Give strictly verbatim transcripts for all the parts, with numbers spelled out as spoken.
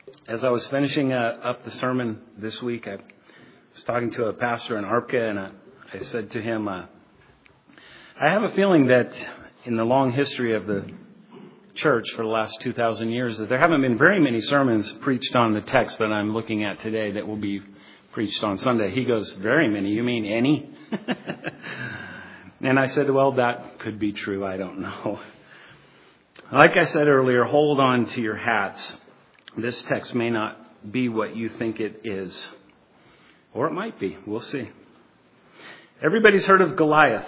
As I was finishing uh, up the sermon this week, I was talking to a pastor in Arpka, and I, I said to him, uh, I have a feeling that in the long history of the church for the last two thousand years, that there haven't been very many sermons preached on the text that I'm looking at today that will be preached on Sunday. He goes, very many? You mean any? And I said, well, that could be true. I don't know. Like I said earlier, hold on to your hats. This text may not be what you think it is. Or it might be. We'll see. Everybody's heard of Goliath.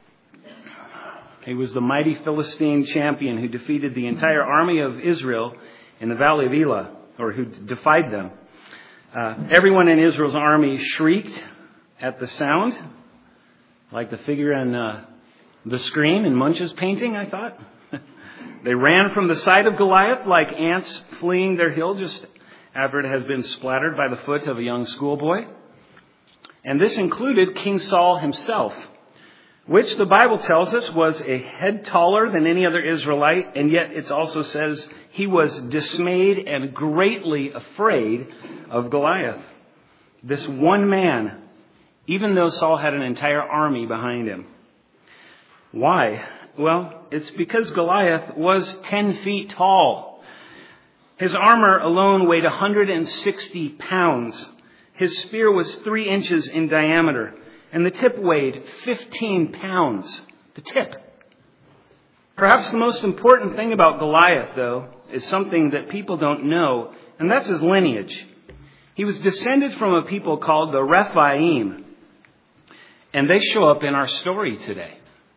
He was the mighty Philistine champion who defeated the entire army of Israel in the valley of Elah, or who defied them. Uh, everyone in Israel's army shrieked at the sound, like the figure in uh, the screen in Munch's painting, I thought. They ran from the sight of Goliath like ants fleeing their hill just after it has been splattered by the foot of a young schoolboy. And this included King Saul himself, which the Bible tells us was a head taller than any other Israelite, and yet it also says he was dismayed and greatly afraid of Goliath. This one man, even though Saul had an entire army behind him. Why? Well, it's because Goliath was ten feet tall. His armor alone weighed one hundred sixty pounds. His spear was three inches in diameter. And the tip weighed fifteen pounds. The tip. Perhaps the most important thing about Goliath, though, is something that people don't know, and that's his lineage. He was descended from a people called the Rephaim, and they show up in our story today.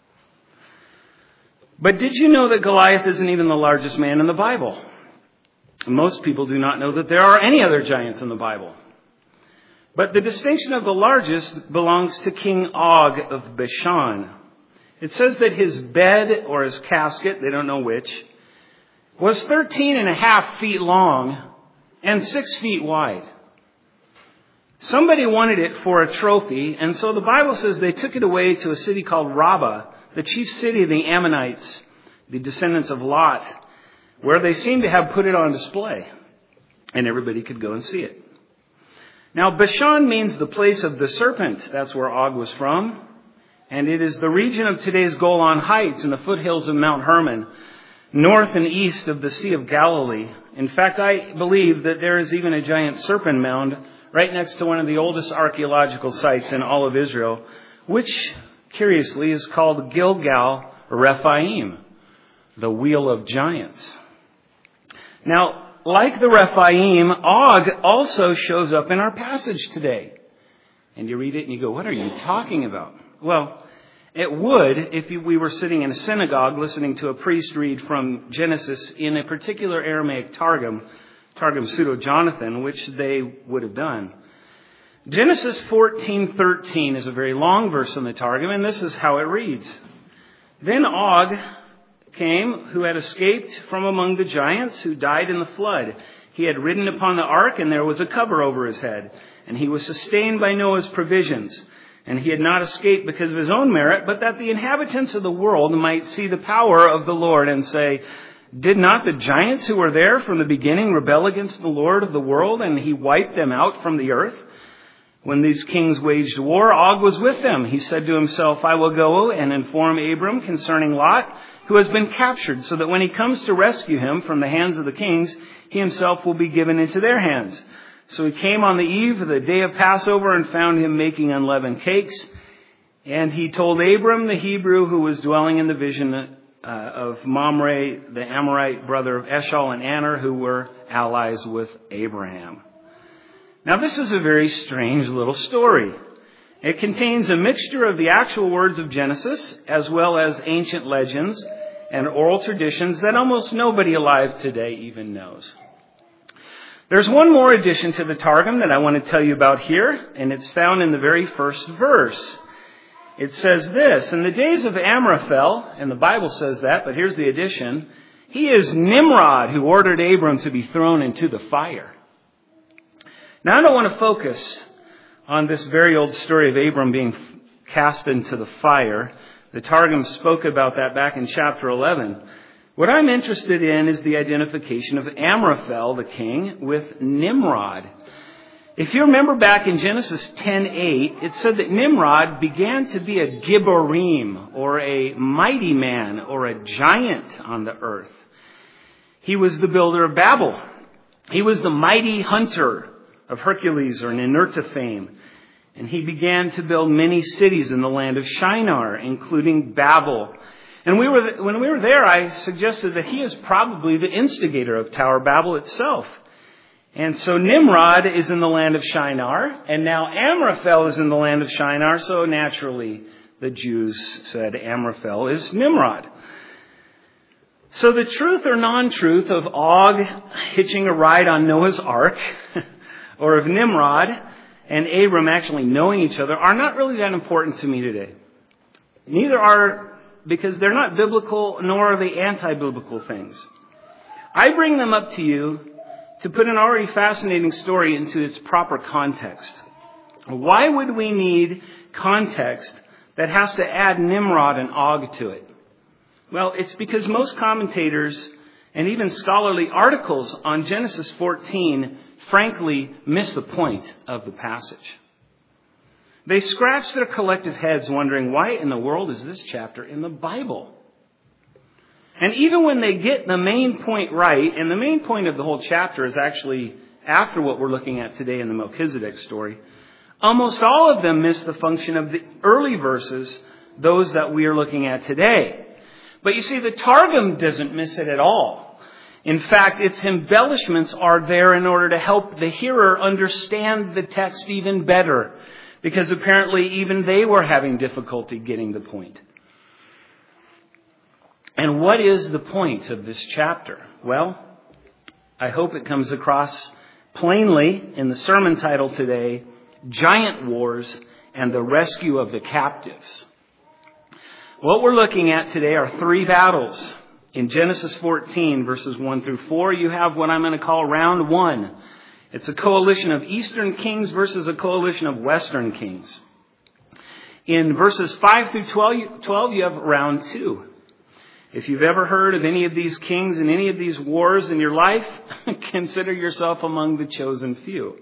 But did you know that Goliath isn't even the largest man in the Bible? Most people do not know that there are any other giants in the Bible. But the distinction of the largest belongs to King Og of Bashan. It says that his bed or his casket, they don't know which, was thirteen and a half feet long and six feet wide. Somebody wanted it for a trophy, and so the Bible says they took it away to a city called Rabbah, the chief city of the Ammonites, the descendants of Lot, where they seem to have put it on display, and everybody could go and see it. Now, Bashan means the place of the serpent. That's where Og was from. And it is the region of today's Golan Heights in the foothills of Mount Hermon, north and east of the Sea of Galilee. In fact, I believe that there is even a giant serpent mound right next to one of the oldest archaeological sites in all of Israel, which, curiously, is called Gilgal Rephaim, the Wheel of Giants. Now, like the Rephaim, Og also shows up in our passage today. And you read it and you go, what are you talking about? Well, it would if we were sitting in a synagogue listening to a priest read from Genesis in a particular Aramaic Targum, Targum Pseudo-Jonathan, which they would have done. Genesis fourteen thirteen is a very long verse in the Targum, and this is how it reads. Then Og came, who had escaped from among the giants who died in the flood. He had ridden upon the ark, and there was a cover over his head. And he was sustained by Noah's provisions. And he had not escaped because of his own merit, but that the inhabitants of the world might see the power of the Lord and say, did not the giants who were there from the beginning rebel against the Lord of the world, and he wiped them out from the earth? When these kings waged war, Og was with them. He said to himself, I will go and inform Abram concerning Lot, who has been captured, so that when he comes to rescue him from the hands of the kings, he himself will be given into their hands. So he came on the eve of the day of Passover and found him making unleavened cakes. And he told Abram, the Hebrew, who was dwelling in the vision uh, of Mamre, the Amorite brother of Eshol and Aner, who were allies with Abraham. Now, this is a very strange little story. It contains a mixture of the actual words of Genesis, as well as ancient legends and oral traditions that almost nobody alive today even knows. There's one more addition to the Targum that I want to tell you about here, and it's found in the very first verse. It says this, in the days of Amraphel, and the Bible says that, but here's the addition, he is Nimrod who ordered Abram to be thrown into the fire. Now, I don't want to focus on this very old story of Abram being cast into the fire. The Targum spoke about that back in chapter eleven. What I'm interested in is the identification of Amraphel, the king, with Nimrod. If you remember back in Genesis ten eight, it said that Nimrod began to be a Gibborim, or a mighty man, or a giant on the earth. He was the builder of Babel. He was the mighty hunter of Hercules or Ninurta fame. And he began to build many cities in the land of Shinar, including Babel. And we were, when we were there, I suggested that he is probably the instigator of Tower Babel itself. And so Nimrod is in the land of Shinar, and now Amraphel is in the land of Shinar, so naturally the Jews said Amraphel is Nimrod. So the truth or non-truth of Og hitching a ride on Noah's Ark, or of Nimrod and Abram actually knowing each other, are not really that important to me today. Neither are, because they're not biblical, nor are they anti-biblical things. I bring them up to you to put an already fascinating story into its proper context. Why would we need context that has to add Nimrod and Og to it? Well, it's because most commentators and even scholarly articles on Genesis fourteen frankly miss the point of the passage. They scratch their collective heads wondering, why in the world is this chapter in the Bible? And even when they get the main point right, and the main point of the whole chapter is actually after what we're looking at today in the Melchizedek story, almost all of them miss the function of the early verses, those that we are looking at today. But you see, the Targum doesn't miss it at all. In fact, its embellishments are there in order to help the hearer understand the text even better, because apparently even they were having difficulty getting the point. And what is the point of this chapter? Well, I hope it comes across plainly in the sermon title today, Giant Wars and the Rescue of the Captives. What we're looking at today are three battles. In Genesis fourteen, verses one through four, you have what I'm going to call round one. It's a coalition of eastern kings versus a coalition of western kings. In verses five through twelve, you have round two. If you've ever heard of any of these kings and any of these wars in your life, consider yourself among the chosen few.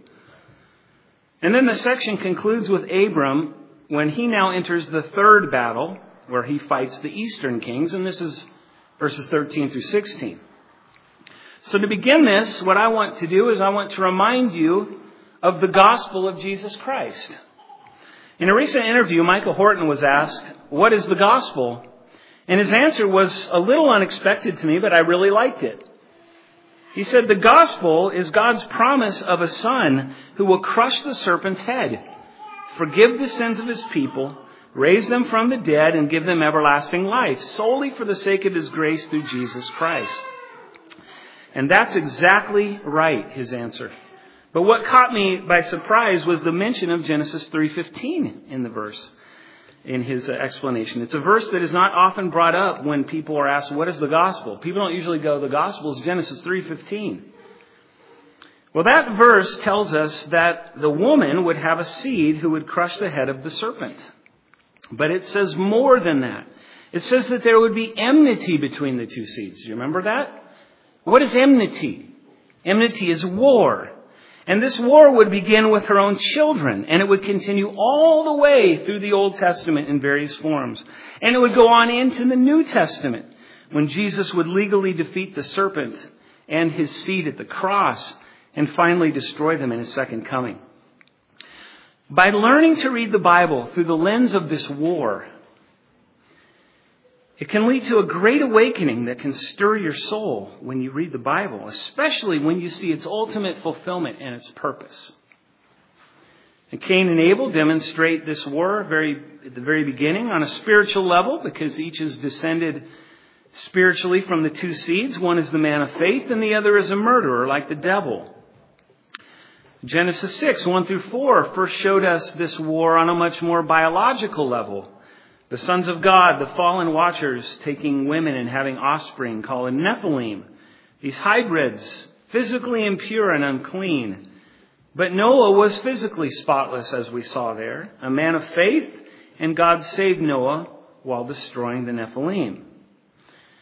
And then the section concludes with Abram when he now enters the third battle, where he fights the eastern kings, and this is verses thirteen through sixteen. So to begin this, what I want to do is I want to remind you of the gospel of Jesus Christ. In a recent interview, Michael Horton was asked, "What is the gospel?" And his answer was a little unexpected to me, but I really liked it. He said, "The gospel is God's promise of a son who will crush the serpent's head, forgive the sins of his people, raise them from the dead, and give them everlasting life, solely for the sake of his grace through Jesus Christ." And that's exactly right, his answer. But what caught me by surprise was the mention of Genesis three fifteen in the verse, in his explanation. It's a verse that is not often brought up when people are asked, what is the gospel? People don't usually go, the gospel is Genesis three fifteen. Well, that verse tells us that the woman would have a seed who would crush the head of the serpent. But it says more than that. It says that there would be enmity between the two seeds. Do you remember that? What is enmity? Enmity is war. And this war would begin with her own children. And it would continue all the way through the Old Testament in various forms. And it would go on into the New Testament, when Jesus would legally defeat the serpent and his seed at the cross and finally destroy them in his second coming. By learning to read the Bible through the lens of this war, it can lead to a great awakening that can stir your soul when you read the Bible, especially when you see its ultimate fulfillment and its purpose. And Cain and Abel demonstrate this war very at the very beginning on a spiritual level, because each is descended spiritually from the two seeds. One is the man of faith and the other is a murderer like the devil. Genesis six, one through four, first showed us this war on a much more biological level. The sons of God, the fallen watchers, taking women and having offspring, called Nephilim. These hybrids, physically impure and unclean. But Noah was physically spotless, as we saw there. A man of faith, and God saved Noah while destroying the Nephilim.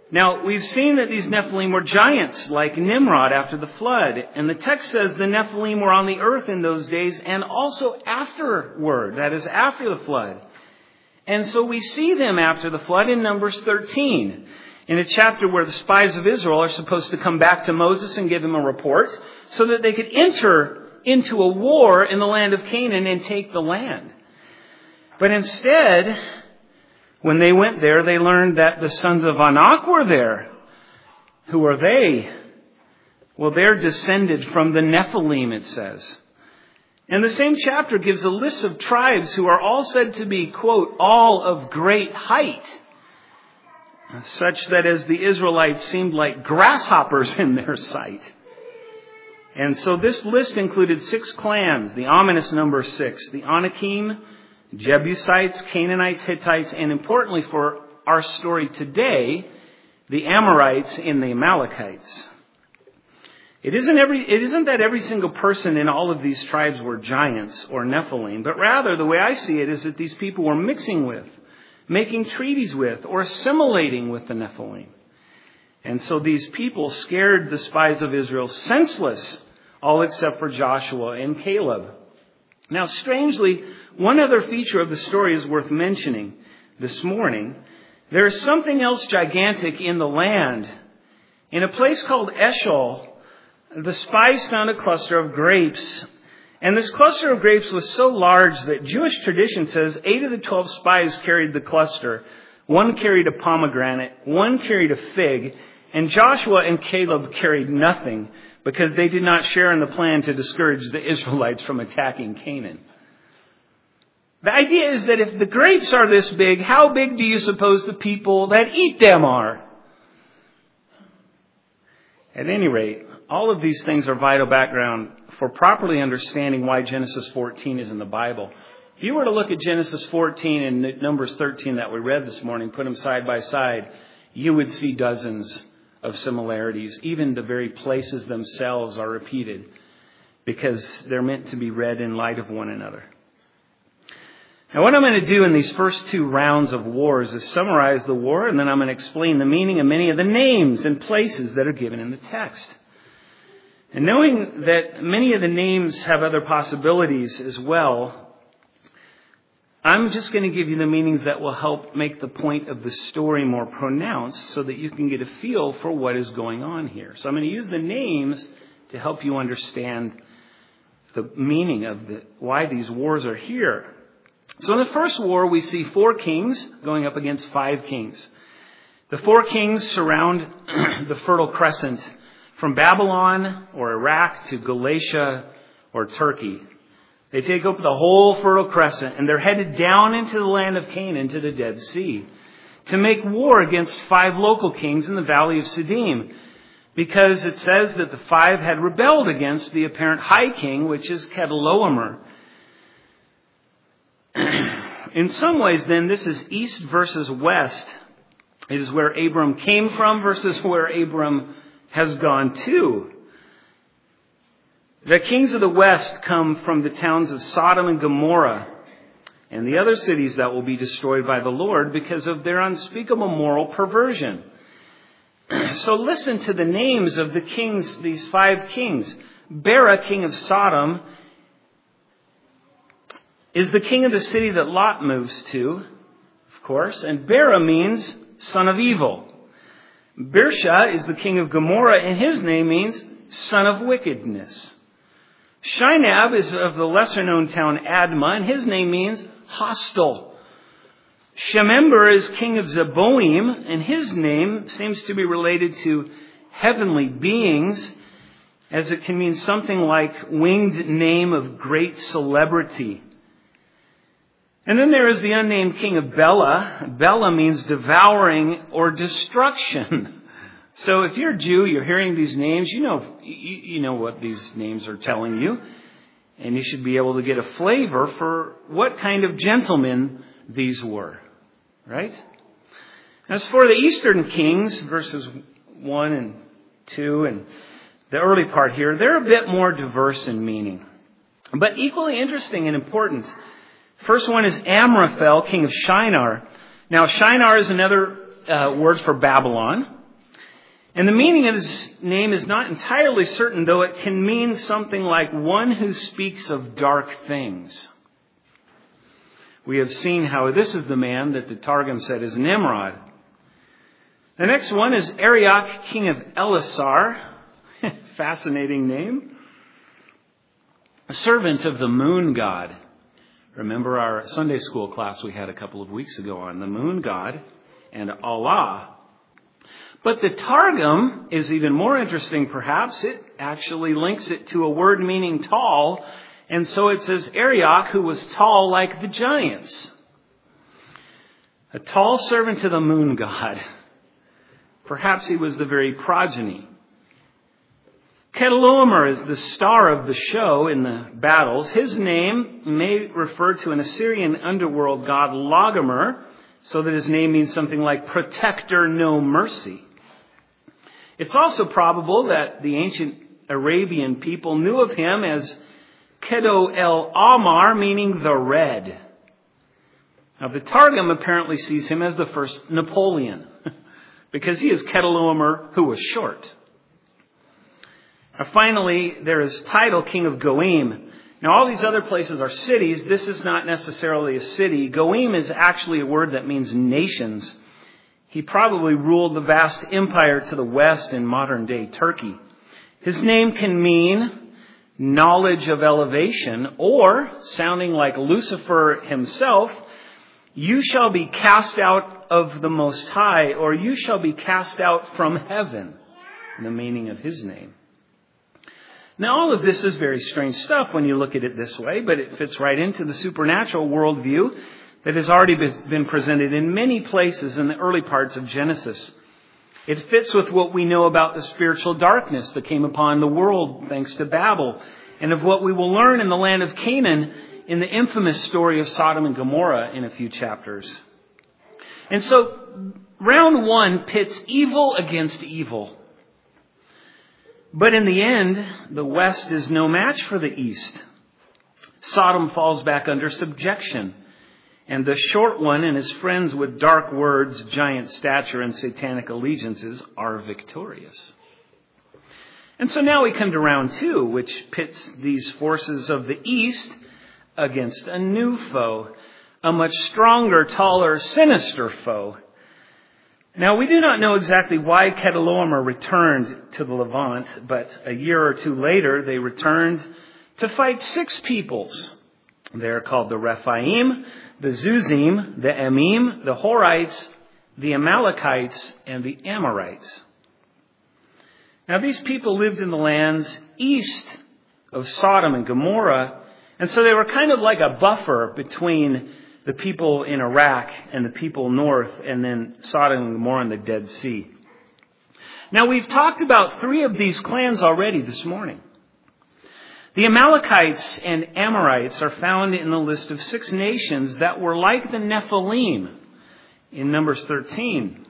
Now, we've seen that these Nephilim were giants like Nimrod after the flood. And the text says the Nephilim were on the earth in those days and also afterward, that is, after the flood. And so we see them after the flood in Numbers thirteen, in a chapter where the spies of Israel are supposed to come back to Moses and give him a report so that they could enter into a war in the land of Canaan and take the land. But instead, when they went there, they learned that the sons of Anak were there. Who are they? Well, they're descended from the Nephilim, it says. And the same chapter gives a list of tribes who are all said to be, quote, all of great height, such that as the Israelites seemed like grasshoppers in their sight. And so this list included six clans, the ominous number six, the Anakim, Jebusites, Canaanites, Hittites, and importantly for our story today, the Amorites and the Amalekites. It isn't every, it isn't that every single person in all of these tribes were giants or Nephilim, but rather the way I see it is that these people were mixing with, making treaties with, or assimilating with the Nephilim. And so these people scared the spies of Israel senseless, all except for Joshua and Caleb. Now, strangely, one other feature of the story is worth mentioning this morning. There is something else gigantic in the land. In a place called Eshol, the spies found a cluster of grapes. And this cluster of grapes was so large that Jewish tradition says eight of the twelve spies carried the cluster. One carried a pomegranate, one carried a fig, and Joshua and Caleb carried nothing, because they did not share in the plan to discourage the Israelites from attacking Canaan. The idea is that if the grapes are this big, how big do you suppose the people that eat them are? At any rate, all of these things are vital background for properly understanding why Genesis fourteen is in the Bible. If you were to look at Genesis fourteen and Numbers thirteen that we read this morning, put them side by side, you would see dozens of similarities. Even the very places themselves are repeated because they're meant to be read in light of one another. Now, what I'm going to do in these first two rounds of wars is summarize the war, and then I'm going to explain the meaning of many of the names and places that are given in the text. And knowing that many of the names have other possibilities as well, I'm just going to give you the meanings that will help make the point of the story more pronounced so that you can get a feel for what is going on here. So I'm going to use the names to help you understand the meaning of the, why these wars are here. So in the first war, we see four kings going up against five kings. The four kings surround the Fertile Crescent from Babylon or Iraq to Galatia or Turkey. They take up the whole Fertile Crescent, and they're headed down into the land of Canaan to the Dead Sea to make war against five local kings in the valley of Siddim, because it says that the five had rebelled against the apparent high king, which is Chedorlaomer. In some ways, then, this is east versus west. It is where Abram came from versus where Abram has gone to. The kings of the west come from the towns of Sodom and Gomorrah and the other cities that will be destroyed by the Lord because of their unspeakable moral perversion. So listen to the names of the kings, these five kings. Bera, king of Sodom, is the king of the city that Lot moves to, of course. And Bera means son of evil. Birsha is the king of Gomorrah, and his name means son of wickedness. Shinab is of the lesser-known town Admah, and his name means hostile. Shemember is king of Zeboim, and his name seems to be related to heavenly beings, as it can mean something like winged name of great celebrity. And then there is the unnamed king of Bela. Bela means devouring or destruction. So if you're a Jew, you're hearing these names, you know, you, you know what these names are telling you. And you should be able to get a flavor for what kind of gentlemen these were. Right? As for the eastern kings, verses one and two and the early part here, they're a bit more diverse in meaning. But equally interesting and important. First one is Amraphel, king of Shinar. Now, Shinar is another uh, word for Babylon. And the meaning of his name is not entirely certain, though it can mean something like one who speaks of dark things. We have seen how this is the man that the Targum said is Nimrod. The next one is Arioch, king of Elasar. Fascinating name. A servant of the moon god. Remember our Sunday school class we had a couple of weeks ago on the moon god and Allah. But the Targum is even more interesting, perhaps. It actually links it to a word meaning tall. And so it says Arioch, who was tall like the giants. A tall servant to the moon god. Perhaps he was the very progeny. Chedorlaomer is the star of the show in the battles. His name may refer to an Assyrian underworld god, Logomer, so that his name means something like protector, no mercy. It's also probable that the ancient Arabian people knew of him as Kedo el Amar, meaning the red. Now the Targum apparently sees him as the first Napoleon, because he is Chedorlaomer, who was short. Now finally, there is Tidal, king of Goim. Now all these other places are cities. This is not necessarily a city. Goim is actually a word that means nations. He probably ruled the vast empire to the west in modern-day Turkey. His name can mean knowledge of elevation, or, sounding like Lucifer himself, you shall be cast out of the Most High, or you shall be cast out from heaven, the meaning of his name. Now, all of this is very strange stuff when you look at it this way, but it fits right into the supernatural worldview that has already been presented in many places in the early parts of Genesis. It fits with what we know about the spiritual darkness that came upon the world thanks to Babel, and of what we will learn in the land of Canaan in the infamous story of Sodom and Gomorrah in a few chapters. And so, round one pits evil against evil. But in the end, the West is no match for the East. Sodom falls back under subjection. And the short one and his friends with dark words, giant stature, and satanic allegiances are victorious. And so now we come to round two, which pits these forces of the East against a new foe, a much stronger, taller, sinister foe. Now, we do not know exactly why Chedorlaomer returned to the Levant, but a year or two later, they returned to fight six peoples. They're called the Rephaim, the Zuzim, the Emim, the Horites, the Amalekites, and the Amorites. Now, these people lived in the lands east of Sodom and Gomorrah, and so they were kind of like a buffer between the people in Iraq and the people north, and then Sodom and Gomorrah and the Dead Sea. Now, we've talked about three of these clans already this morning. The Amalekites and Amorites are found in the list of six nations that were like the Nephilim in Numbers thirteen.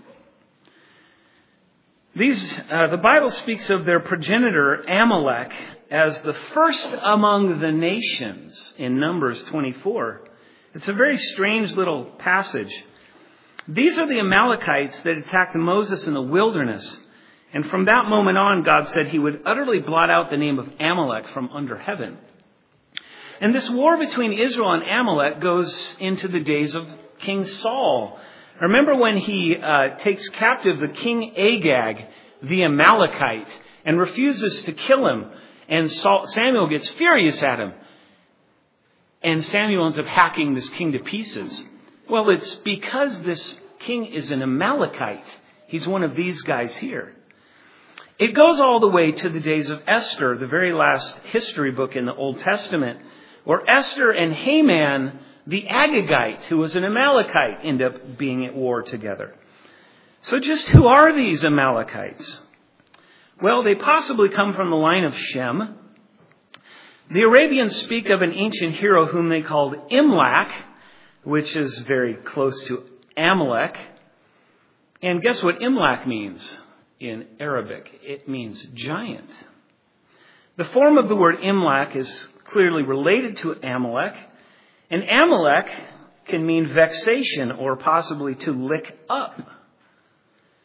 These, uh, the Bible speaks of their progenitor Amalek as the first among the nations in Numbers twenty-four. It's a very strange little passage. These are the Amalekites that attacked Moses in the wilderness. And from that moment on, God said he would utterly blot out the name of Amalek from under heaven. And this war between Israel and Amalek goes into the days of King Saul. Remember when he uh, takes captive the king Agag, the Amalekite, and refuses to kill him. And Saul, Samuel gets furious at him. And Samuel ends up hacking this king to pieces. Well, it's because this king is an Amalekite. He's one of these guys here. It goes all the way to the days of Esther, the very last history book in the Old Testament, where Esther and Haman, the Agagite, who was an Amalekite, end up being at war together. So just who are these Amalekites? Well, they possibly come from the line of Shem. The Arabians speak of an ancient hero whom they called Imlach, which is very close to Amalek. And guess what Imlach means in Arabic? It means giant. The form of the word Imlach is clearly related to Amalek. And Amalek can mean vexation or possibly to lick up.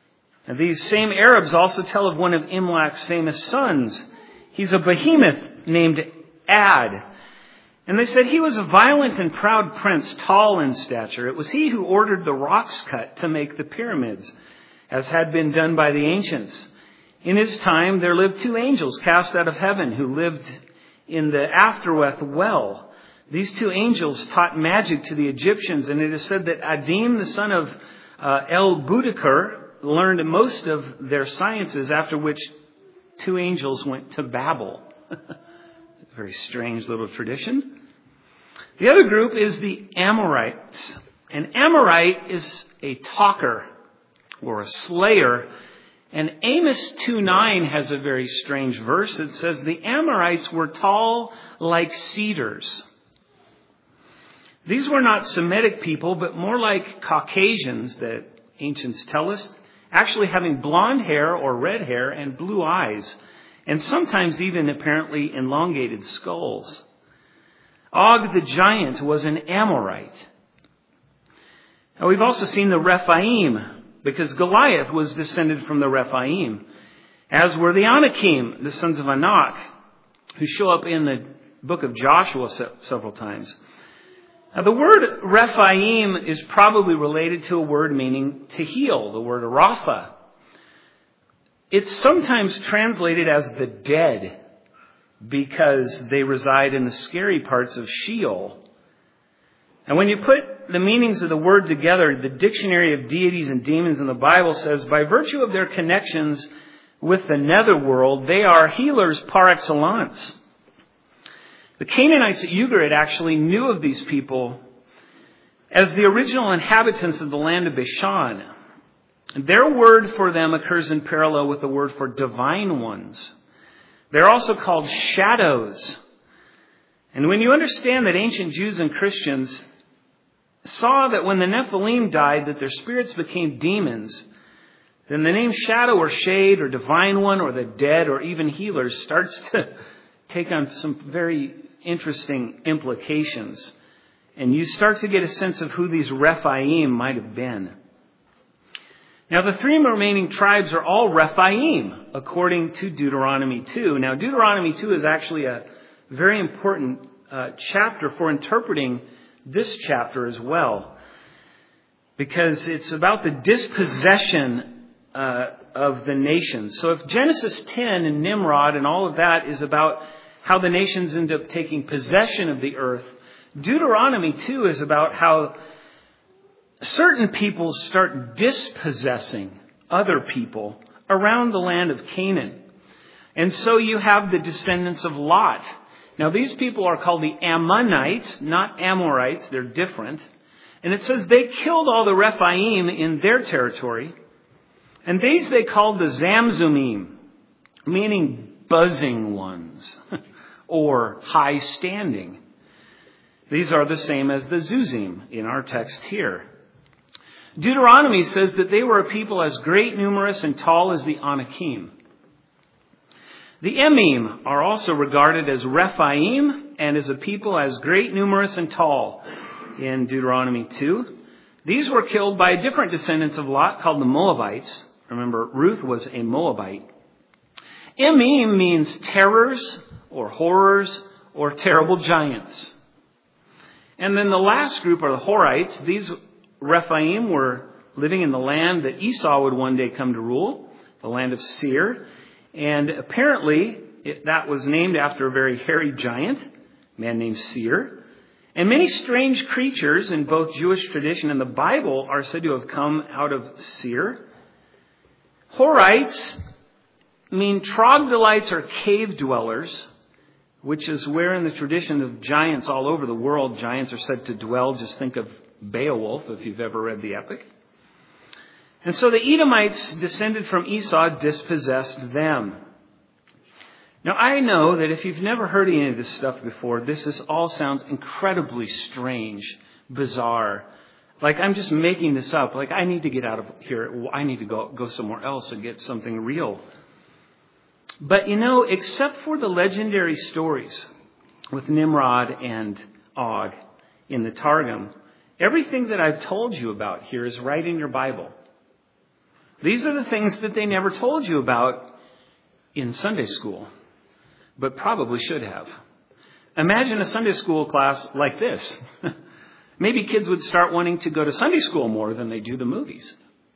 And these same Arabs also tell of one of Imlac's famous sons. He's a behemoth named Ad. And they said he was a violent and proud prince, tall in stature. It was he who ordered the rocks cut to make the pyramids, as had been done by the ancients. In his time, there lived two angels cast out of heaven who lived in the Afterweth well. These two angels taught magic to the Egyptians, and it is said that Adim, the son of uh, El Boudicca, learned most of their sciences, after which two angels went to Babel. Very strange little tradition. The other group is the Amorites. An Amorite is a talker or a slayer. And Amos two nine has a very strange verse. It says, the Amorites were tall like cedars. These were not Semitic people, but more like Caucasians that ancients tell us, actually having blonde hair or red hair and blue eyes, and sometimes even apparently elongated skulls. Og the giant was an Amorite. Now we've also seen the Rephaim, because Goliath was descended from the Rephaim, as were the Anakim, the sons of Anak, who show up in the book of Joshua several times. Now the word Rephaim is probably related to a word meaning to heal, the word Rapha. It's sometimes translated as the dead because they reside in the scary parts of Sheol. And when you put the meanings of the word together, the Dictionary of Deities and Demons in the Bible says, by virtue of their connections with the netherworld, they are healers par excellence. The Canaanites at Ugarit actually knew of these people as the original inhabitants of the land of Bashan. Their word for them occurs in parallel with the word for divine ones. They're also called shadows. And when you understand that ancient Jews and Christians saw that when the Nephilim died, that their spirits became demons, then the name shadow or shade or divine one or the dead or even healers starts to take on some very interesting implications. And you start to get a sense of who these Rephaim might have been. Now, the three remaining tribes are all Rephaim, according to Deuteronomy two. Now, Deuteronomy two is actually a very important uh, chapter for interpreting this chapter as well, because it's about the dispossession uh, of the nations. So if Genesis ten and Nimrod and all of that is about how the nations end up taking possession of the earth, Deuteronomy two is about how certain people start dispossessing other people around the land of Canaan. And so you have the descendants of Lot. Now these people are called the Ammonites, not Amorites. They're different. And it says they killed all the Rephaim in their territory. And these they called the Zamzumim, meaning buzzing ones or high standing. These are the same as the Zuzim in our text here. Deuteronomy says that they were a people as great, numerous, and tall as the Anakim. The Emim are also regarded as Rephaim and as a people as great, numerous, and tall in Deuteronomy two. These were killed by different descendants of Lot called the Moabites. Remember, Ruth was a Moabite. Emim means terrors or horrors or terrible giants. And then the last group are the Horites. These Rephaim were living in the land that Esau would one day come to rule, the land of Seir. And apparently it, that was named after a very hairy giant, a man named Seir. And many strange creatures in both Jewish tradition and the Bible are said to have come out of Seir. Horites mean troglodytes or cave dwellers, which is where in the tradition of giants all over the world, giants are said to dwell. Just think of Beowulf, if you've ever read the epic. And so the Edomites descended from Esau dispossessed them. Now I know that if you've never heard any of this stuff before, this is all sounds incredibly strange, bizarre. Like I'm just making this up. Like I need to get out of here. I need to go, go somewhere else and get something real. But you know, except for the legendary stories with Nimrod and Og in the Targum, everything that I've told you about here is right in your Bible. These are the things that they never told you about in Sunday school, but probably should have. Imagine a Sunday school class like this. Maybe kids would start wanting to go to Sunday school more than they do the movies.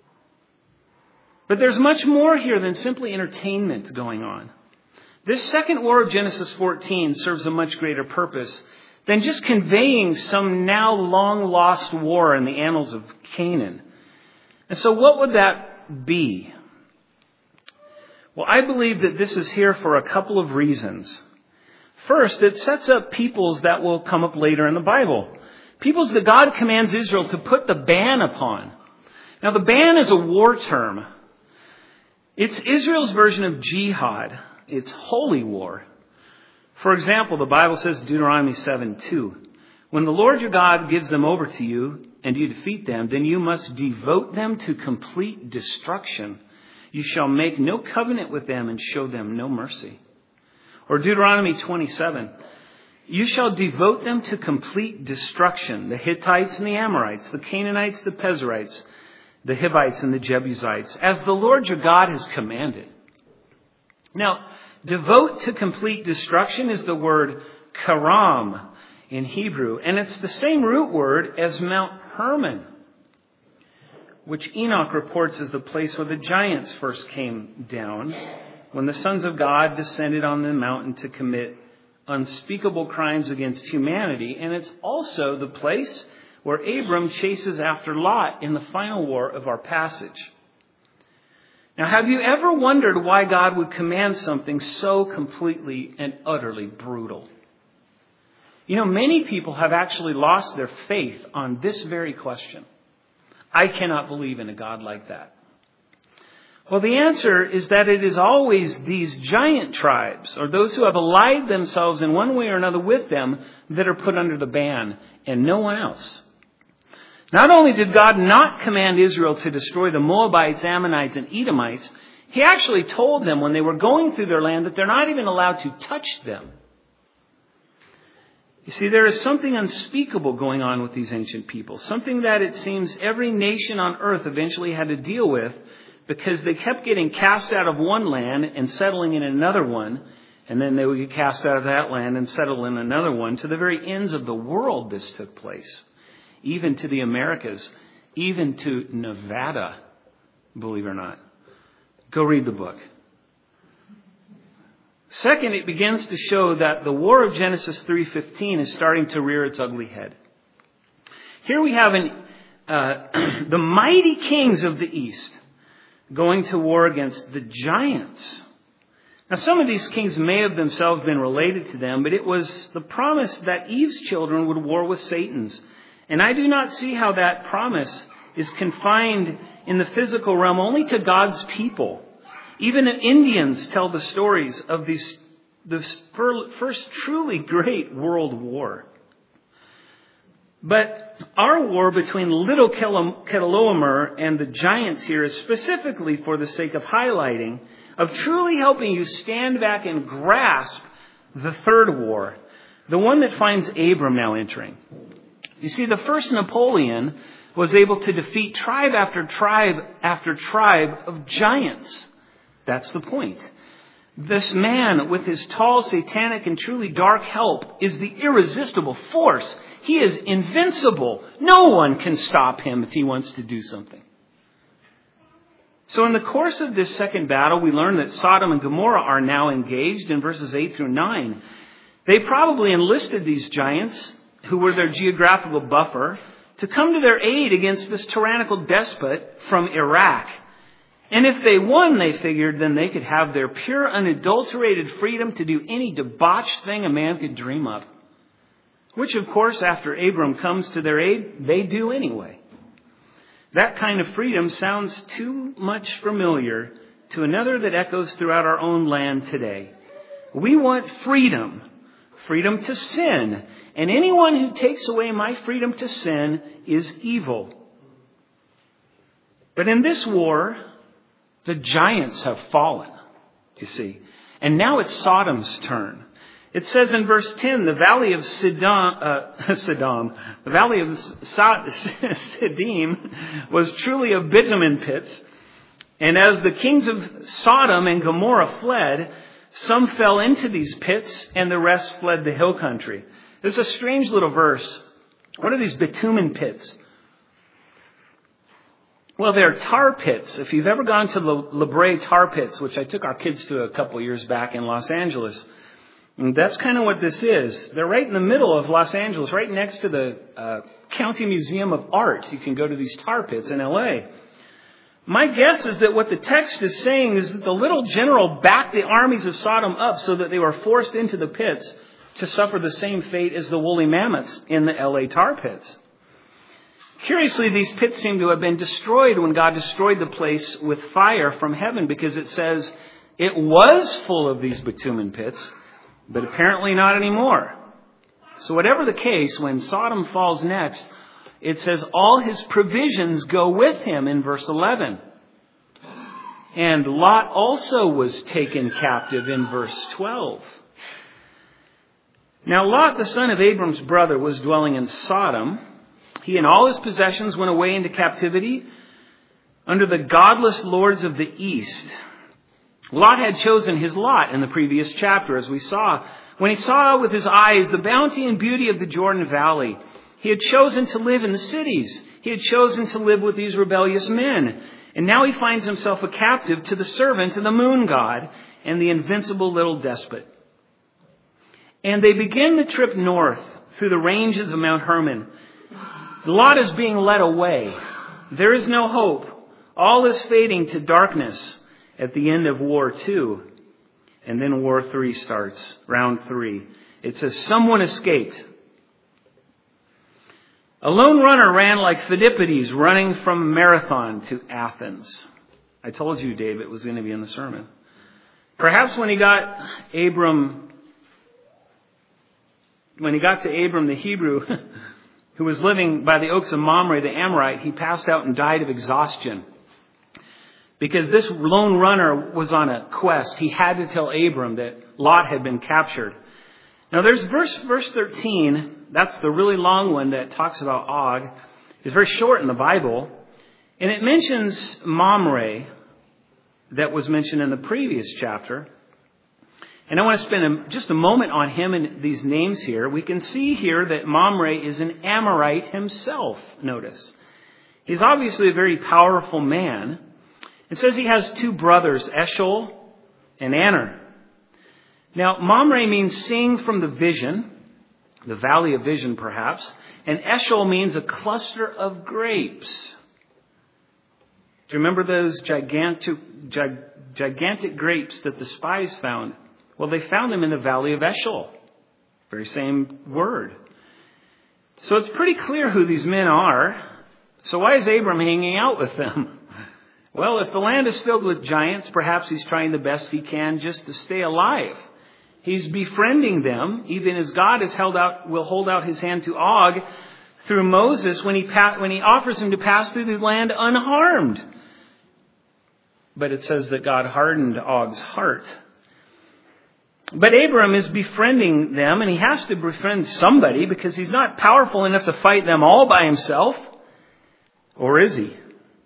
But there's much more here than simply entertainment going on. This second war of Genesis fourteen serves a much greater purpose than just conveying some now long lost war in the annals of Canaan. And so what would that be? Well, I believe that this is here for a couple of reasons. First, it sets up peoples that will come up later in the Bible. Peoples that God commands Israel to put the ban upon. Now, the ban is a war term. It's Israel's version of jihad. It's holy war. For example, the Bible says, Deuteronomy seven two, when the Lord your God gives them over to you and you defeat them, then you must devote them to complete destruction. You shall make no covenant with them and show them no mercy. Or Deuteronomy twenty-seven, you shall devote them to complete destruction. The Hittites and the Amorites, the Canaanites, the Perizzites, the Hivites and the Jebusites, as the Lord your God has commanded. Now, devote to complete destruction is the word karam in Hebrew, and it's the same root word as Mount Hermon, which Enoch reports as the place where the giants first came down when the sons of God descended on the mountain to commit unspeakable crimes against humanity. And it's also the place where Abram chases after Lot in the final war of our passage. Now, have you ever wondered why God would command something so completely and utterly brutal? You know, many people have actually lost their faith on this very question. I cannot believe in a God like that. Well, the answer is that it is always these giant tribes, or those who have allied themselves in one way or another with them, that are put under the ban, and no one else. Not only did God not command Israel to destroy the Moabites, Ammonites, and Edomites, He actually told them when they were going through their land that they're not even allowed to touch them. You see, there is something unspeakable going on with these ancient people. Something that it seems every nation on earth eventually had to deal with, because they kept getting cast out of one land and settling in another one. And then they would get cast out of that land and settle in another one. To the very ends of the world this took place. Even to the Americas. Even to Nevada, believe it or not. Go read the book. Second, it begins to show that the war of Genesis three fifteen is starting to rear its ugly head. Here we have an, uh, the mighty kings of the East going to war against the giants. Now, some of these kings may have themselves been related to them, but it was the promise that Eve's children would war with Satan's. And I do not see how that promise is confined in the physical realm only to God's people. Even Indians tell the stories of these, this first truly great world war. But our war between Little Chedorlaomer and the giants here is specifically for the sake of highlighting, of truly helping you stand back and grasp the third war, the one that finds Abram now entering. You see, the first Napoleon was able to defeat tribe after tribe after tribe of giants. That's the point. This man, with his tall, satanic, and truly dark help, is the irresistible force. He is invincible. No one can stop him if he wants to do something. So in the course of this second battle, we learn that Sodom and Gomorrah are now engaged in verses eight through nine. They probably enlisted these giants, who were their geographical buffer, to come to their aid against this tyrannical despot from Iraq. And if they won, they figured, then they could have their pure, unadulterated freedom to do any debauched thing a man could dream of. Which, of course, after Abram comes to their aid, they do anyway. That kind of freedom sounds too much familiar to another that echoes throughout our own land today. We want freedom. Freedom to sin. And anyone who takes away my freedom to sin is evil. But in this war, the giants have fallen, you see. And now it's Sodom's turn. It says in verse ten, the valley of Sidon, uh, Sidon, the valley of Siddim was truly a bitumen pits. And as the kings of Sodom and Gomorrah fled, some fell into these pits and the rest fled the hill country. This is a strange little verse. What are these bitumen pits? Well, they're tar pits. If you've ever gone to the La Brea tar pits, which I took our kids to a couple years back in Los Angeles, and that's kind of what this is. They're right in the middle of Los Angeles, right next to the uh, County Museum of Art. You can go to these tar pits in L A. My guess is that what the text is saying is that the little general backed the armies of Sodom up so that they were forced into the pits to suffer the same fate as the woolly mammoths in the L A tar pits. Curiously, these pits seem to have been destroyed when God destroyed the place with fire from heaven, because it says it was full of these bitumen pits, but apparently not anymore. So whatever the case, when Sodom falls next, it says all his provisions go with him in verse eleven. And Lot also was taken captive in verse twelve. Now Lot, the son of Abram's brother, was dwelling in Sodom. He and all his possessions went away into captivity under the godless lords of the east. Lot had chosen his lot in the previous chapter, as we saw. When he saw with his eyes the bounty and beauty of the Jordan Valley, he had chosen to live in the cities. He had chosen to live with these rebellious men. And now he finds himself a captive to the servant of the moon god and the invincible little despot. And they begin the trip north through the ranges of Mount Hermon. Lot is being led away. There is no hope. All is fading to darkness at the end of War Two. And then War Three starts, round three. It says, someone escaped. A lone runner ran like Phidippides running from Marathon to Athens. I told you, Dave, it was going to be in the sermon. Perhaps when he got Abram, when he got to Abram the Hebrew, who was living by the oaks of Mamre, the Amorite, he passed out and died of exhaustion. Because this lone runner was on a quest. He had to tell Abram that Lot had been captured. Now there's verse verse thirteen. That's the really long one that talks about Og. It's very short in the Bible. And it mentions Mamre that was mentioned in the previous chapter. And I want to spend a, just a moment on him and these names here. We can see here that Mamre is an Amorite himself, notice. He's obviously a very powerful man. It says he has two brothers, Eshol and Aner. Now, Mamre means seeing from the vision, the valley of vision perhaps, and Eshol means a cluster of grapes. Do you remember those gigantic, gig, gigantic grapes that the spies found? Well, they found them in the valley of Eshol. Very same word. So it's pretty clear who these men are. So why is Abram hanging out with them? Well, if the land is filled with giants, perhaps he's trying the best he can just to stay alive. He's befriending them, even as God has held out, will hold out his hand to Og through Moses when he when he offers him to pass through the land unharmed. But it says that God hardened Og's heart. But Abram is befriending them, and he has to befriend somebody because he's not powerful enough to fight them all by himself. Or is he?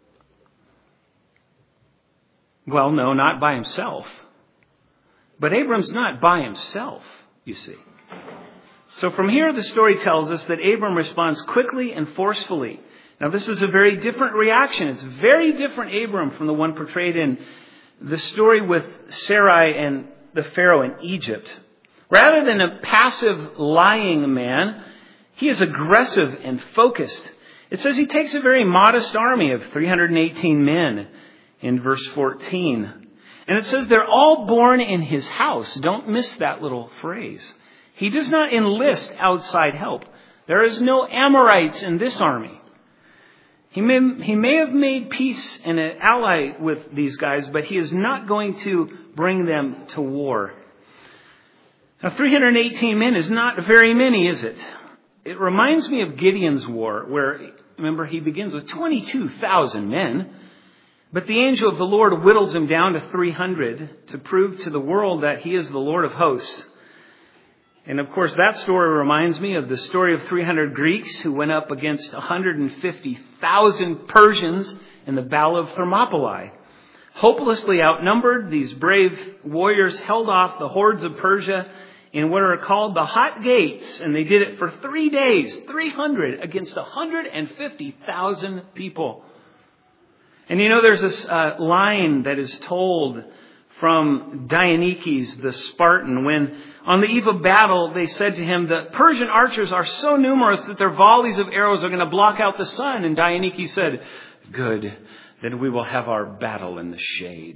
Well, no, not by himself. But Abram's not by himself, you see. So from here, the story tells us that Abram responds quickly and forcefully. Now, this is a very different reaction. It's very different Abram from the one portrayed in the story with Sarai and the Pharaoh in Egypt. Rather than a passive, lying man, he is aggressive and focused. It says he takes a very modest army of three hundred eighteen men in verse fourteen. And it says they're all born in his house. Don't miss that little phrase. He does not enlist outside help. There is no Amorites in this army. He may, he may have made peace and an ally with these guys, but he is not going to bring them to war. Now, three hundred eighteen men is not very many, is it? It reminds me of Gideon's war, where, remember, he begins with twenty-two thousand men. But the angel of the Lord whittles him down to three hundred to prove to the world that he is the Lord of hosts. And of course, that story reminds me of the story of three hundred Greeks who went up against one hundred fifty thousand Persians in the Battle of Thermopylae. Hopelessly outnumbered, these brave warriors held off the hordes of Persia in what are called the Hot Gates, and they did it for three days, three hundred against one hundred fifty thousand people. And you know, there's this uh, line that is told from Dionysius the Spartan when on the eve of battle they said to him, the Persian archers are so numerous that their volleys of arrows are going to block out the sun. And Dionysius said, good, then we will have our battle in the shade.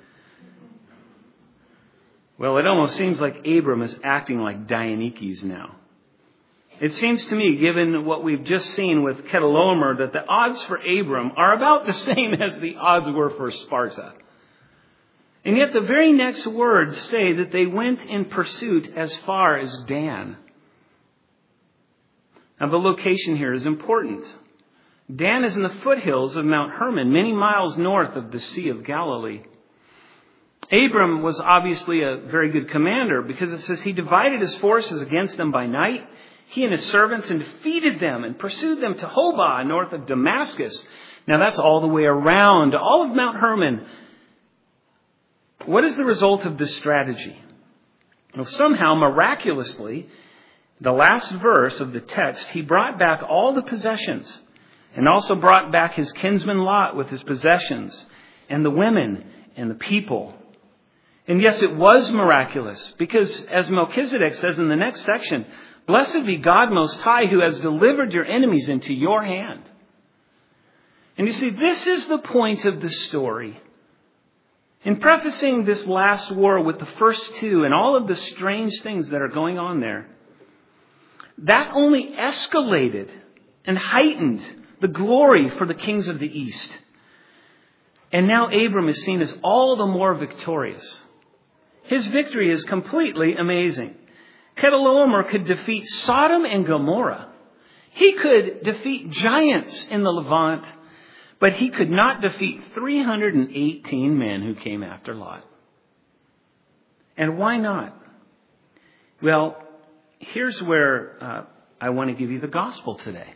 Well, it almost seems like Abram is acting like Dionysius now. It seems to me, given what we've just seen with Chedorlaomer, that the odds for Abram are about the same as the odds were for Sparta. And yet the very next words say that they went in pursuit as far as Dan. Now the location here is important. Dan is in the foothills of Mount Hermon, many miles north of the Sea of Galilee. Abram was obviously a very good commander because it says he divided his forces against them by night. He and his servants and defeated them and pursued them to Hobah, north of Damascus. Now that's all the way around, all of Mount Hermon. What is the result of this strategy? Well, somehow, miraculously, the last verse of the text, he brought back all the possessions and also brought back his kinsman Lot with his possessions and the women and the people. And yes, it was miraculous because as Melchizedek says in the next section, blessed be God Most High who has delivered your enemies into your hand. And you see, this is the point of the story. In prefacing this last war with the first two and all of the strange things that are going on there, that only escalated and heightened the glory for the kings of the East. And now Abram is seen as all the more victorious. His victory is completely amazing. Chedorlaomer could defeat Sodom and Gomorrah. He could defeat giants in the Levant, but he could not defeat three hundred eighteen men who came after Lot. And why not? Well, here's where uh, I want to give you the gospel today.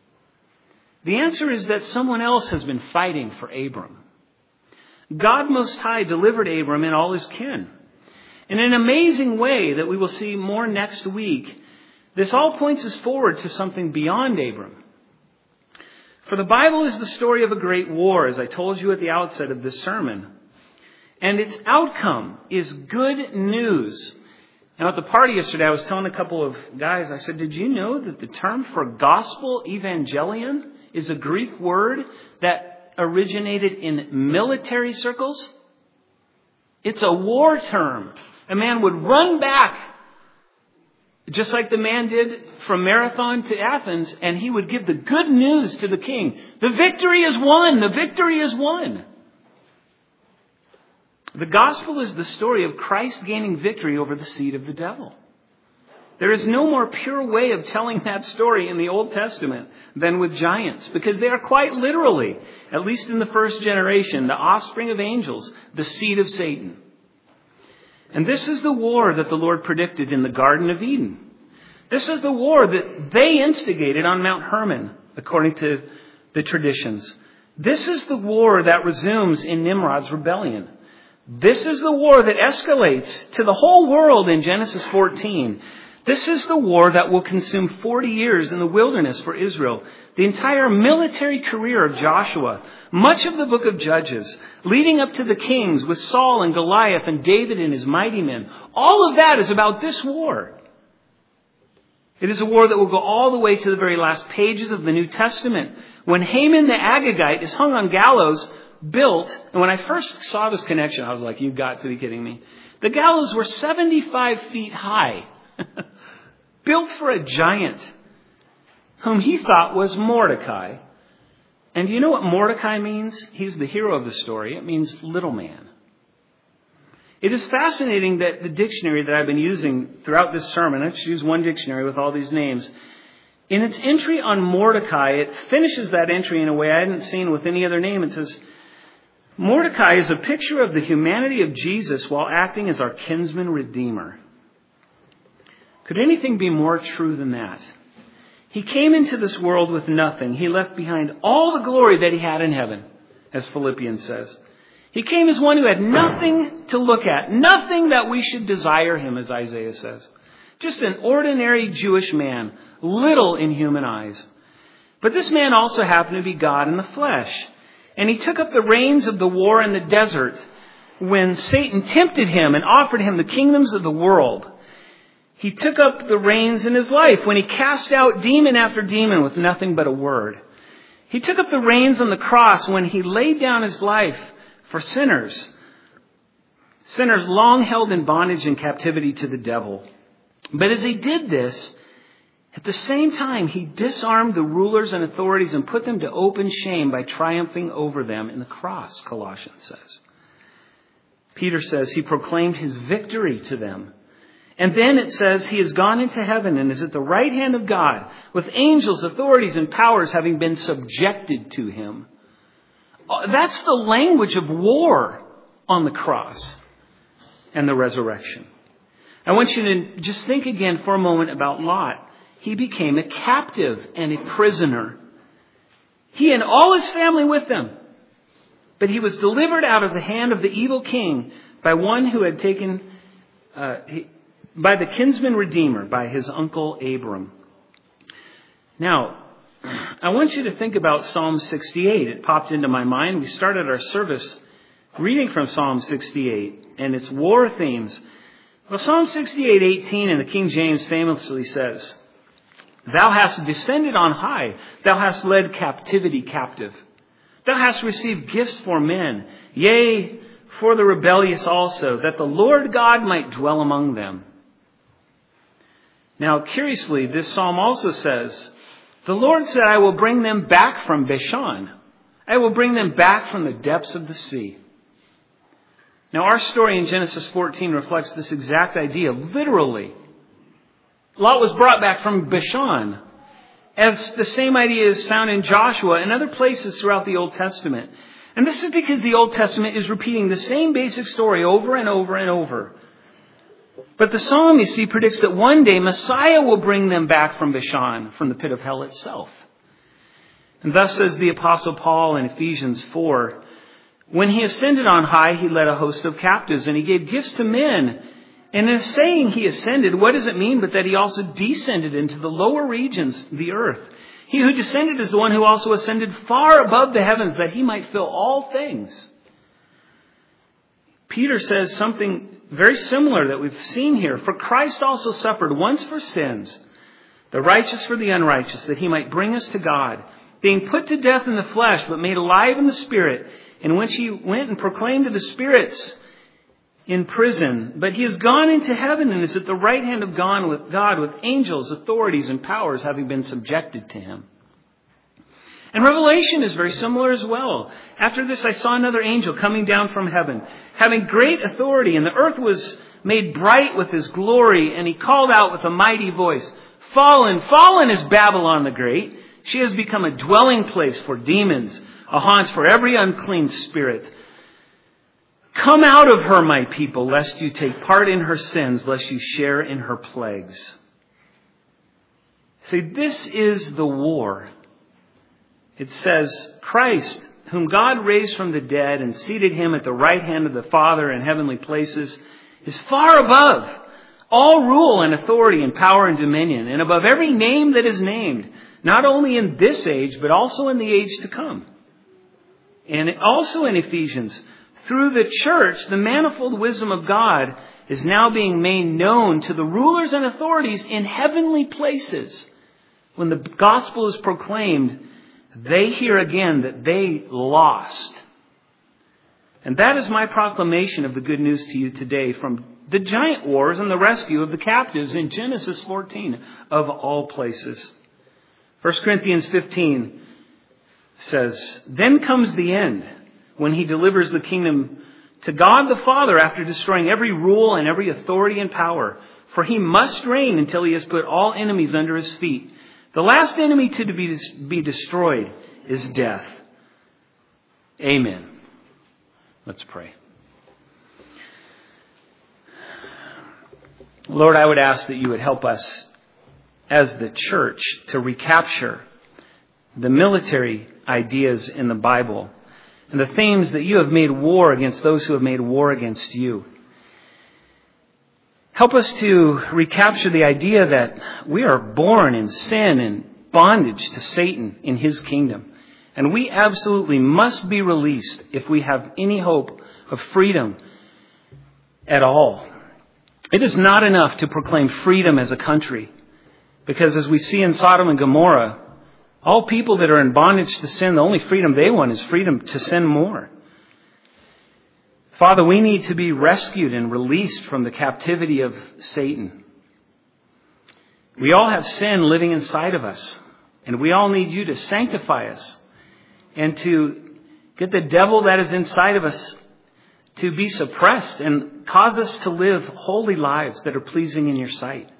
The answer is that someone else has been fighting for Abram. God Most High delivered Abram and all his kin. In an amazing way that we will see more next week, this all points us forward to something beyond Abram. For the Bible is the story of a great war, as I told you at the outset of this sermon. And its outcome is good news. Now, at the party yesterday, I was telling a couple of guys, I said, did you know that the term for gospel, evangelion, is a Greek word that originated in military circles? It's a war term. A man would run back, just like the man did from Marathon to Athens, and he would give the good news to the king. The victory is won. The victory is won. The gospel is the story of Christ gaining victory over the seed of the devil. There is no more pure way of telling that story in the Old Testament than with giants, because they are quite literally, at least in the first generation, the offspring of angels, the seed of Satan. And this is the war that the Lord predicted in the Garden of Eden. This is the war that they instigated on Mount Hermon, according to the traditions. This is the war that resumes in Nimrod's rebellion. This is the war that escalates to the whole world in Genesis fourteen. This is the war that will consume forty years in the wilderness for Israel. The entire military career of Joshua, much of the book of Judges, leading up to the kings with Saul and Goliath and David and his mighty men. All of that is about this war. It is a war that will go all the way to the very last pages of the New Testament, when Haman the Agagite is hung on gallows, built, and when I first saw this connection, I was like, you've got to be kidding me. The gallows were seventy-five feet high, built for a giant whom he thought was Mordecai. And you know what Mordecai means? He's the hero of the story. It means little man. It is fascinating that the dictionary that I've been using throughout this sermon, I just use one dictionary with all these names, in its entry on Mordecai, it finishes that entry in a way I hadn't seen with any other name. It says, Mordecai is a picture of the humanity of Jesus while acting as our kinsman redeemer. Could anything be more true than that? He came into this world with nothing. He left behind all the glory that he had in heaven, as Philippians says. He came as one who had nothing to look at, nothing that we should desire him, as Isaiah says. Just an ordinary Jewish man, little in human eyes. But this man also happened to be God in the flesh. And he took up the reins of the war in the desert when Satan tempted him and offered him the kingdoms of the world. He took up the reins in his life when he cast out demon after demon with nothing but a word. He took up the reins on the cross when he laid down his life for sinners. Sinners long held in bondage and captivity to the devil. But as he did this, at the same time, he disarmed the rulers and authorities and put them to open shame by triumphing over them in the cross, Colossians says. Peter says he proclaimed his victory to them. And then it says he has gone into heaven and is at the right hand of God with angels, authorities, and powers having been subjected to him. That's the language of war on the cross and the resurrection. I want you to just think again for a moment about Lot. He became a captive and a prisoner. He and all his family with them. But he was delivered out of the hand of the evil king by one who had taken, uh, he, by the kinsman redeemer, by his uncle Abram. Now, I want you to think about Psalm sixty-eight. It popped into my mind. We started our service reading from Psalm sixty-eight and its war themes. Well, Psalm sixty-eight eighteen in the King James famously says, "Thou hast descended on high. Thou hast led captivity captive. Thou hast received gifts for men, yea, for the rebellious also, that the Lord God might dwell among them." Now, curiously, this psalm also says, the Lord said, "I will bring them back from Bashan. I will bring them back from the depths of the sea." Now, our story in Genesis fourteen reflects this exact idea, literally. Lot was brought back from Bashan, as the same idea is found in Joshua and other places throughout the Old Testament. And this is because the Old Testament is repeating the same basic story over and over and over. But the psalm, you see, predicts that one day Messiah will bring them back from Bashan, from the pit of hell itself. And thus says the Apostle Paul in Ephesians four, "When he ascended on high, he led a host of captives, and he gave gifts to men." And in saying he ascended, what does it mean but that he also descended into the lower regions, the earth? He who descended is the one who also ascended far above the heavens, that he might fill all things. Peter says something very similar that we've seen here. "For Christ also suffered once for sins, the righteous for the unrighteous, that he might bring us to God, being put to death in the flesh, but made alive in the spirit, in which he went and proclaimed to the spirits in prison. But he has gone into heaven and is at the right hand of God with God, with angels, authorities, and powers having been subjected to him." And Revelation is very similar as well. "After this I saw another angel coming down from heaven, having great authority, and the earth was made bright with his glory. And he called out with a mighty voice, 'Fallen, fallen is Babylon the Great. She has become a dwelling place for demons, a haunt for every unclean spirit. Come out of her, my people, lest you take part in her sins, lest you share in her plagues.'" See, this is the war. It says, Christ, whom God raised from the dead and seated him at the right hand of the Father in heavenly places, is far above all rule and authority and power and dominion, and above every name that is named, not only in this age, but also in the age to come. And also in Ephesians, through the church, the manifold wisdom of God is now being made known to the rulers and authorities in heavenly places. When the gospel is proclaimed, they hear again that they lost. And that is my proclamation of the good news to you today, from the giant wars and the rescue of the captives in Genesis fourteen, of all places. First Corinthians fifteen says, "Then comes the end, when he delivers the kingdom to God the Father after destroying every rule and every authority and power. For he must reign until he has put all enemies under his feet. The last enemy to be, be destroyed is death." Amen. Let's pray. Lord, I would ask that you would help us as the church to recapture the military ideas in the Bible and the themes that you have made war against those who have made war against you. Help us to recapture the idea that we are born in sin and bondage to Satan in his kingdom. And we absolutely must be released if we have any hope of freedom at all. It is not enough to proclaim freedom as a country, because as we see in Sodom and Gomorrah, all people that are in bondage to sin, the only freedom they want is freedom to sin more. Father, we need to be rescued and released from the captivity of Satan. We all have sin living inside of us, and we all need you to sanctify us and to get the devil that is inside of us to be suppressed and cause us to live holy lives that are pleasing in your sight.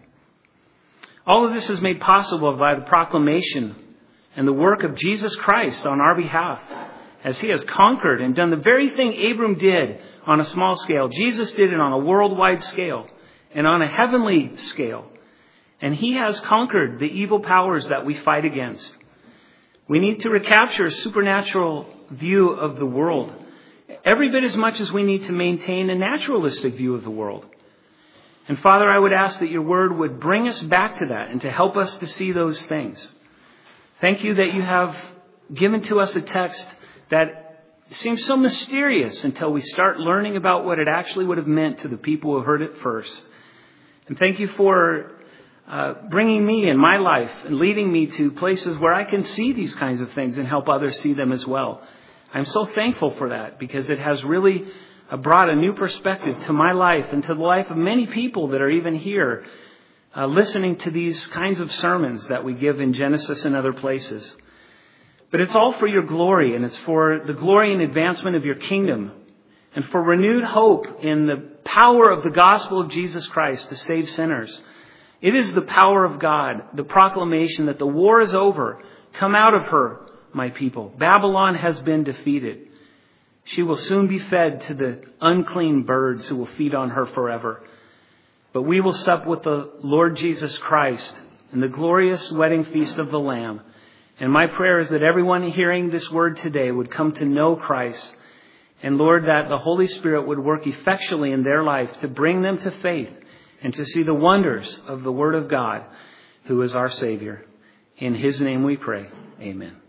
All of this is made possible by the proclamation and the work of Jesus Christ on our behalf, as he has conquered and done the very thing Abram did on a small scale. Jesus did it on a worldwide scale and on a heavenly scale. And he has conquered the evil powers that we fight against. We need to recapture a supernatural view of the world, every bit as much as we need to maintain a naturalistic view of the world. And Father, I would ask that your word would bring us back to that and to help us to see those things. Thank you that you have given to us a text that seems so mysterious until we start learning about what it actually would have meant to the people who heard it first. And thank you for uh, bringing me in my life and leading me to places where I can see these kinds of things and help others see them as well. I'm so thankful for that, because it has really uh, brought a new perspective to my life and to the life of many people that are even here uh, listening to these kinds of sermons that we give in Genesis and other places. But it's all for your glory, and it's for the glory and advancement of your kingdom, and for renewed hope in the power of the gospel of Jesus Christ to save sinners. It is the power of God, the proclamation that the war is over. Come out of her, my people. Babylon has been defeated. She will soon be fed to the unclean birds who will feed on her forever. But we will sup with the Lord Jesus Christ in the glorious wedding feast of the Lamb. And my prayer is that everyone hearing this word today would come to know Christ. And Lord, that the Holy Spirit would work effectually in their life to bring them to faith and to see the wonders of the Word of God, who is our Savior. In his name we pray. Amen.